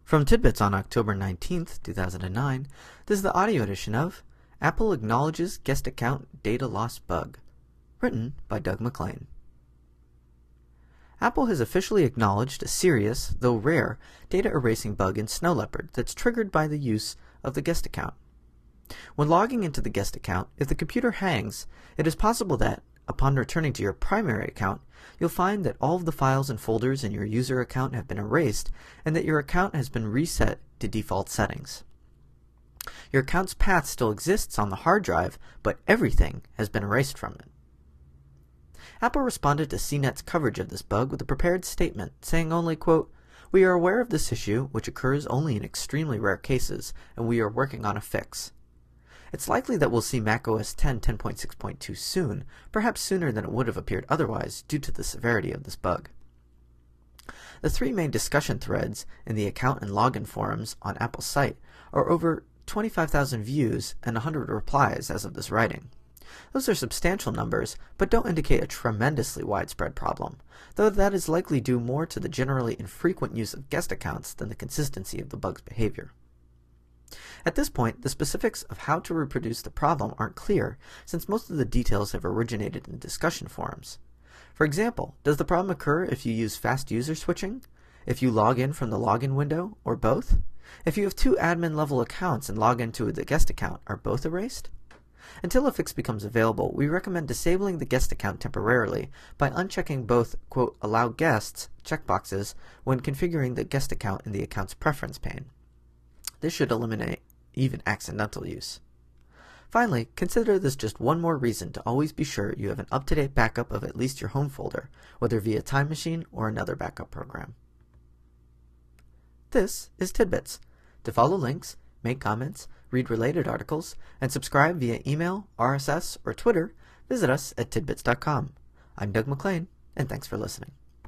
From Tidbits on October 19th, 2009, this is the audio edition of Apple Acknowledges Guest Account Data Loss Bug, written by Doug McLean. Apple has officially acknowledged a serious, though rare, data erasing bug in Snow Leopard that's triggered by the use of the guest account. When logging into the guest account, if the computer hangs, it is possible that, upon returning to your primary account, you'll find that all of the files and folders in your user account have been erased and that your account has been reset to default settings. Your account's path still exists on the hard drive, but everything has been erased from it. Apple responded to CNET's coverage of this bug with a prepared statement saying only, quote, "We are aware of this issue, which occurs only in extremely rare cases, and we are working on a fix. It's likely that we'll see macOS 10 10.6.2 soon, perhaps sooner than it would have appeared otherwise due to the severity of this bug." The three main discussion threads in the account and login forums on Apple's site are over 25,000 views and 100 replies as of this writing. Those are substantial numbers, but don't indicate a tremendously widespread problem, though that is likely due more to the generally infrequent use of guest accounts than the consistency of the bug's behavior. At this point, the specifics of how to reproduce the problem aren't clear, since most of the details have originated in discussion forums. For example, does the problem occur if you use fast user switching? If you log in from the login window, or both? If you have two admin-level accounts and log into the guest account, are both erased? Until a fix becomes available, we recommend disabling the guest account temporarily by unchecking both, quote, "allow guests" checkboxes when configuring the guest account in the account's preference pane. This should eliminate even accidental use. Finally, consider this just one more reason to always be sure you have an up-to-date backup of at least your home folder, whether via Time Machine or another backup program. This is Tidbits. To follow links, make comments, read related articles, and subscribe via email, RSS, or Twitter, visit us at tidbits.com. I'm Doug McLean, and thanks for listening.